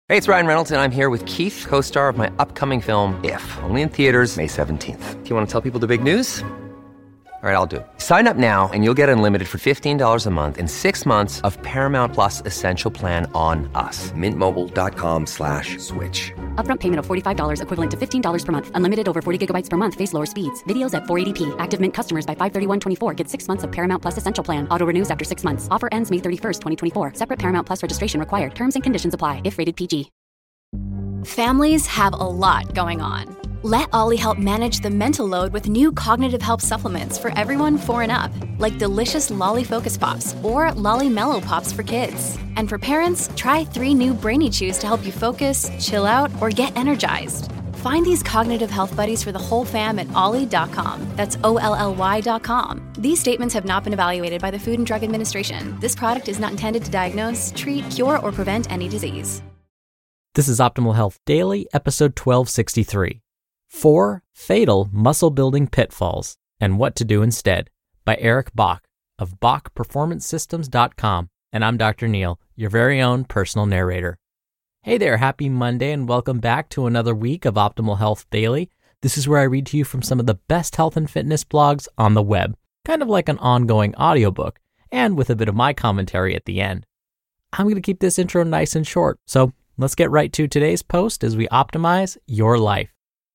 Hey, it's Ryan Reynolds, and I'm here with Keith, co-star of my upcoming film, If, only in theaters May 17th. Do you want to tell people the big news? All right, I'll do it. Sign up now and you'll get unlimited for $15 a month and 6 months of Paramount Plus Essential Plan on us. MintMobile.com/switch. Upfront payment of $45 equivalent to $15 per month. Unlimited over 40 gigabytes per month. Face lower speeds. Videos at 480p. Active Mint customers by 531.24 get 6 months of Paramount Plus Essential Plan. Auto renews after 6 months. Offer ends May 31st, 2024. Separate Paramount Plus registration required. Terms and conditions apply if rated PG. Families have a lot going on. Let Ollie help manage the mental load with new cognitive help supplements for everyone 4 and up, like delicious Lolly Focus Pops or Lolly Mellow Pops for kids. And for parents, try 3 new Brainy Chews to help you focus, chill out, or get energized. Find these cognitive health buddies for the whole fam at ollie.com. That's OLLY.com. These statements have not been evaluated by the Food and Drug Administration. This product is not intended to diagnose, treat, cure, or prevent any disease. This is Optimal Health Daily, episode 1263. 4 Fatal Muscle Building Pitfalls and What to Do Instead by Eric Bach of BachPerformanceSystems.com. And I'm Dr. Neil, your very own personal narrator. Hey there, happy Monday and welcome back to another week of Optimal Health Daily. This is where I read to you from some of the best health and fitness blogs on the web, kind of like an ongoing audiobook, and with a bit of my commentary at the end. I'm going to keep this intro nice and short, so let's get right to today's post as we optimize your life.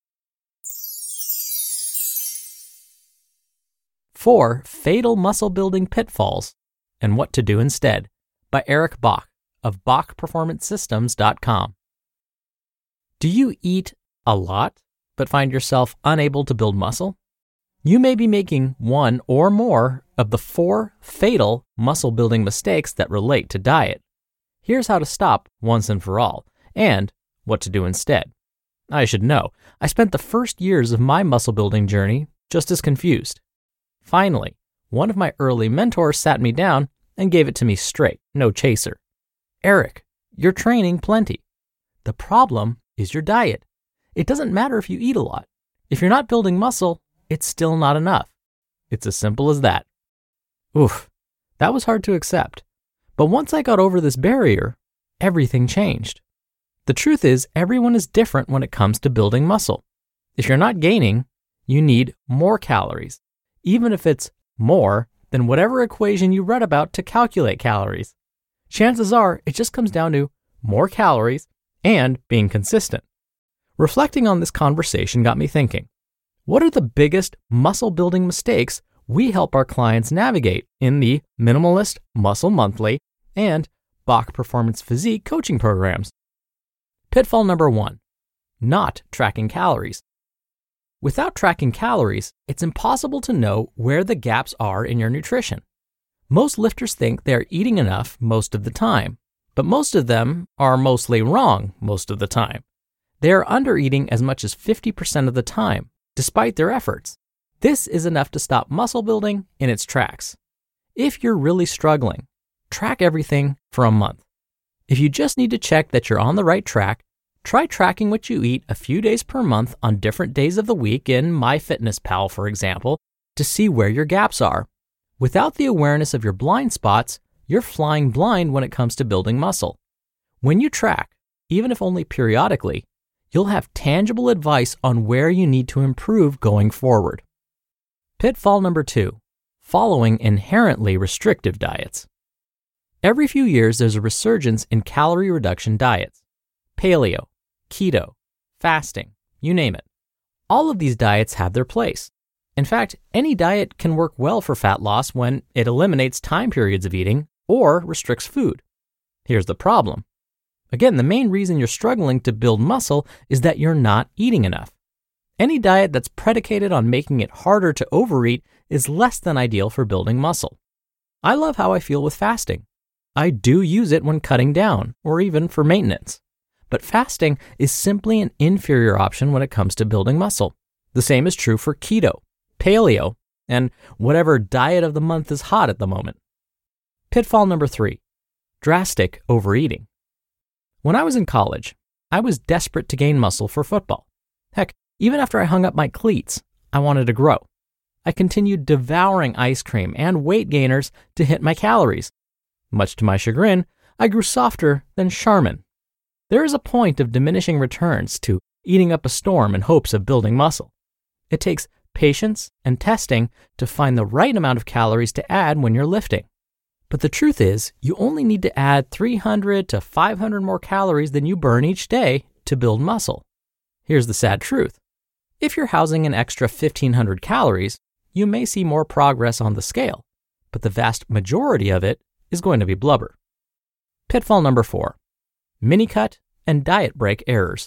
4 Fatal Muscle Building Pitfalls and What to Do Instead by Eric Bach of BachPerformanceSystems.com. Do you eat a lot but find yourself unable to build muscle? You may be making one or more of the 4 fatal muscle building mistakes that relate to diet. Here's how to stop once and for all, and what to do instead. I should know, I spent the first years of my muscle building journey just as confused. Finally, one of my early mentors sat me down and gave it to me straight, no chaser. Eric, you're training plenty. The problem is your diet. It doesn't matter if you eat a lot. If you're not building muscle, it's still not enough. It's as simple as that. Oof, that was hard to accept. But once I got over this barrier, everything changed. The truth is, everyone is different when it comes to building muscle. If you're not gaining, you need more calories, even if it's more than whatever equation you read about to calculate calories. Chances are it just comes down to more calories and being consistent. Reflecting on this conversation got me thinking, what are the biggest muscle building mistakes we help our clients navigate in the Minimalist Muscle Monthly and Bach Performance Physique coaching programs? Pitfall number 1, not tracking calories. Without tracking calories, it's impossible to know where the gaps are in your nutrition. Most lifters think they're eating enough most of the time, but most of them are mostly wrong most of the time. They are under-eating as much as 50% of the time, despite their efforts. This is enough to stop muscle building in its tracks. If you're really struggling, track everything for a month. If you just need to check that you're on the right track, try tracking what you eat a few days per month on different days of the week in MyFitnessPal, for example, to see where your gaps are. Without the awareness of your blind spots, you're flying blind when it comes to building muscle. When you track, even if only periodically, you'll have tangible advice on where you need to improve going forward. Pitfall number 2, following inherently restrictive diets. Every few years, there's a resurgence in calorie reduction diets. Paleo, keto, fasting, you name it. All of these diets have their place. In fact, any diet can work well for fat loss when it eliminates time periods of eating or restricts food. Here's the problem. Again, the main reason you're struggling to build muscle is that you're not eating enough. Any diet that's predicated on making it harder to overeat is less than ideal for building muscle. I love how I feel with fasting. I do use it when cutting down, or even for maintenance. But fasting is simply an inferior option when it comes to building muscle. The same is true for keto, paleo, and whatever diet of the month is hot at the moment. Pitfall number 3, drastic overeating. When I was in college, I was desperate to gain muscle for football. Heck, even after I hung up my cleats, I wanted to grow. I continued devouring ice cream and weight gainers to hit my calories. Much to my chagrin, I grew softer than Charmin. There is a point of diminishing returns to eating up a storm in hopes of building muscle. It takes patience and testing to find the right amount of calories to add when you're lifting. But the truth is, you only need to add 300 to 500 more calories than you burn each day to build muscle. Here's the sad truth. If you're housing an extra 1,500 calories, you may see more progress on the scale, but the vast majority of it is going to be blubber. Pitfall number 4, mini-cut and diet break errors.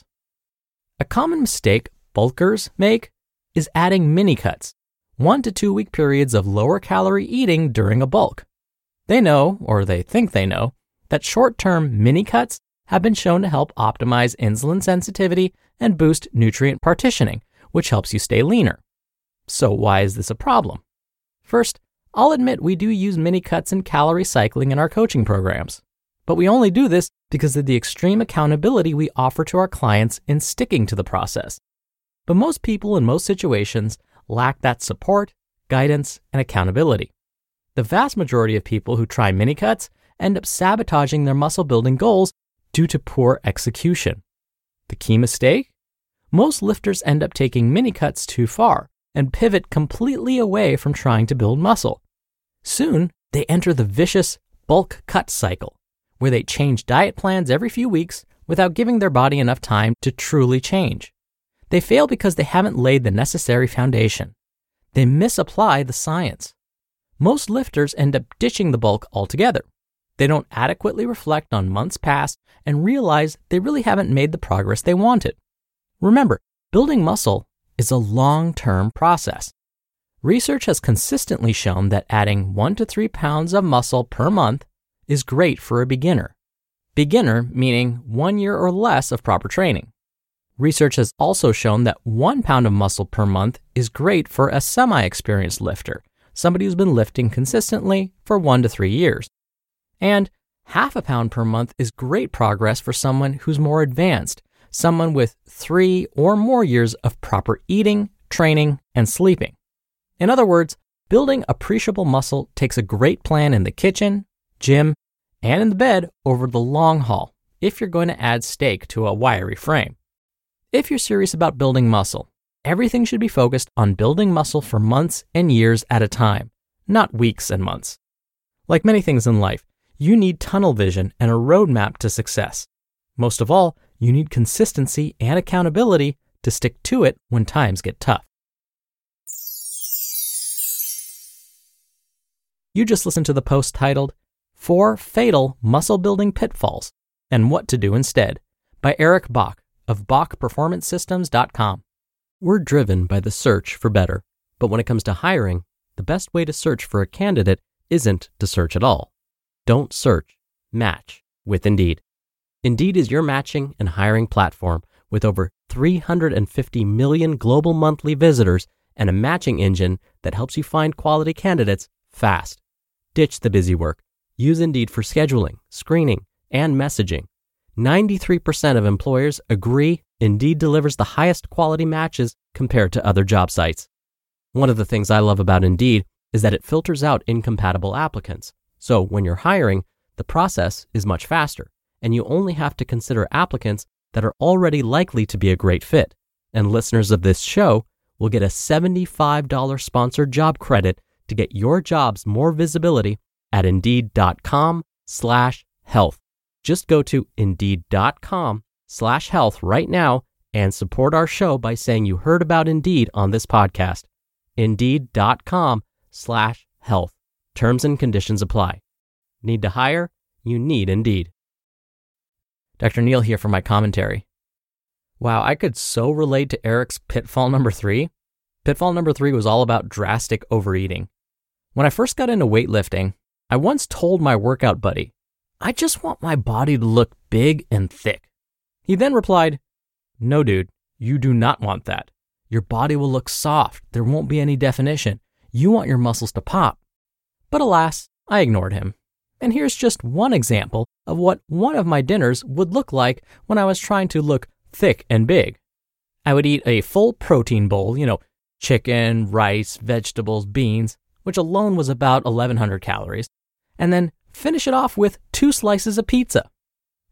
A common mistake bulkers make is adding mini-cuts, 1 to 2 week periods of lower calorie eating during a bulk. They know, or they think they know, that short-term mini-cuts have been shown to help optimize insulin sensitivity and boost nutrient partitioning, which helps you stay leaner. So why is this a problem? First, I'll admit we do use mini-cuts and calorie cycling in our coaching programs, but we only do this because of the extreme accountability we offer to our clients in sticking to the process. But most people in most situations lack that support, guidance, and accountability. The vast majority of people who try mini-cuts end up sabotaging their muscle building goals due to poor execution. The key mistake? Most lifters end up taking mini-cuts too far and pivot completely away from trying to build muscle. Soon, they enter the vicious bulk cut cycle, where they change diet plans every few weeks without giving their body enough time to truly change. They fail because they haven't laid the necessary foundation. They misapply the science. Most lifters end up ditching the bulk altogether. They don't adequately reflect on months past and realize they really haven't made the progress they wanted. Remember, building muscle is a long-term process. Research has consistently shown that adding 1 to 3 pounds of muscle per month is great for a beginner. Beginner meaning 1 year or less of proper training. Research has also shown that 1 pound of muscle per month is great for a semi-experienced lifter, somebody who's been lifting consistently for 1 to 3 years. And 0.5 pound per month is great progress for someone who's more advanced, someone with 3 or more years of proper eating, training, and sleeping. In other words, building appreciable muscle takes a great plan in the kitchen, gym, and in the bed over the long haul if you're going to add stake to a wiry frame. If you're serious about building muscle, everything should be focused on building muscle for months and years at a time, not weeks and months. Like many things in life, you need tunnel vision and a roadmap to success. Most of all, you need consistency and accountability to stick to it when times get tough. You just listened to the post titled 4 Fatal Muscle Building Pitfalls and What to Do Instead by Eric Bach of BachPerformanceSystems.com. We're driven by the search for better, but when it comes to hiring, the best way to search for a candidate isn't to search at all. Don't search, match with Indeed. Indeed is your matching and hiring platform with over 350 million global monthly visitors and a matching engine that helps you find quality candidates fast. Ditch the busy work. Use Indeed for scheduling, screening, and messaging. 93% of employers agree Indeed delivers the highest quality matches compared to other job sites. One of the things I love about Indeed is that it filters out incompatible applicants. So when you're hiring, the process is much faster, and you only have to consider applicants that are already likely to be a great fit. And listeners of this show will get a $75 sponsored job credit to get your jobs more visibility at Indeed.com/health. Just go to Indeed.com/health right now and support our show by saying you heard about Indeed on this podcast. Indeed.com/health. Terms and conditions apply. Need to hire? You need Indeed. Dr. Neil here for my commentary. Wow, I could so relate to Eric's pitfall number 3. Pitfall number 3 was all about drastic overeating. When I first got into weightlifting, I once told my workout buddy, I just want my body to look big and thick. He then replied, no, dude, you do not want that. Your body will look soft. There won't be any definition. You want your muscles to pop. But alas, I ignored him. And here's just one example of what one of my dinners would look like when I was trying to look thick and big. I would eat a full protein bowl, chicken, rice, vegetables, beans, which alone was about 1,100 calories, and then finish it off with 2 slices of pizza.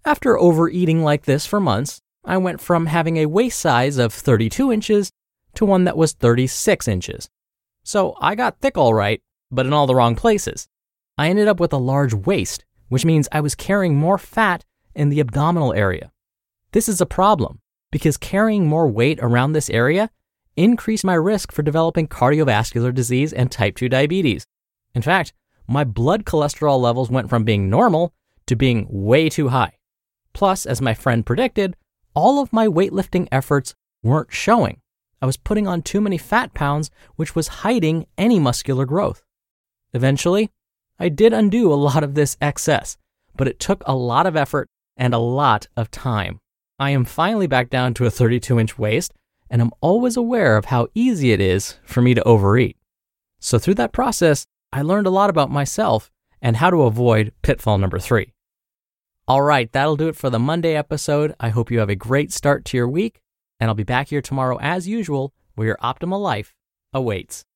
After overeating like this for months, I went from having a waist size of 32 inches to one that was 36 inches. So I got thick all right, but in all the wrong places. I ended up with a large waist, which means I was carrying more fat in the abdominal area. This is a problem because carrying more weight around this area increased my risk for developing cardiovascular disease and type 2 diabetes. In fact, my blood cholesterol levels went from being normal to being way too high. Plus, as my friend predicted, all of my weightlifting efforts weren't showing. I was putting on too many fat pounds, which was hiding any muscular growth. Eventually, I did undo a lot of this excess, but it took a lot of effort and a lot of time. I am finally back down to a 32-inch waist, and I'm always aware of how easy it is for me to overeat. So through that process, I learned a lot about myself and how to avoid pitfall number 3. All right, that'll do it for the Monday episode. I hope you have a great start to your week, and I'll be back here tomorrow as usual, where your optimal life awaits.